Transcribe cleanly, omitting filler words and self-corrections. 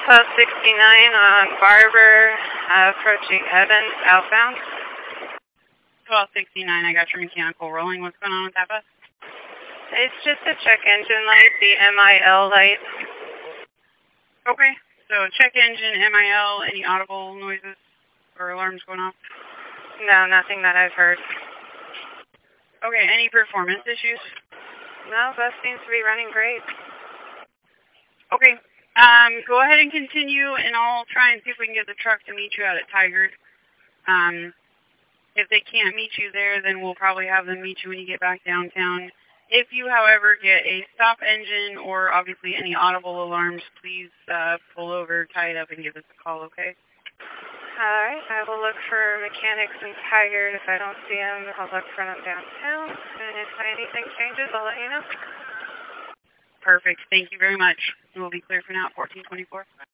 1269 on Barber, approaching Evans, outbound. 1269, I got your mechanical rolling. What's going on with that bus? It's just a check engine light, the MIL light. Okay, so check engine, MIL, any audible noises or alarms going off? No, nothing that I've heard. Okay, any performance issues? No, bus seems to be running great. Okay, go ahead and continue, and I'll try and see if we can get the truck to meet you out at Tigard. If they can't meet you there, then we'll probably have them meet you when you get back downtown. If you, however, get a stop engine or obviously any audible alarms, please pull over, tie it up, and give us a call, okay? All right, I will look for mechanics in Tigard. If I don't see them, I'll look for them downtown. And if anything changes, I'll let you know. Perfect. Thank you very much. We'll be clear for now at 1424.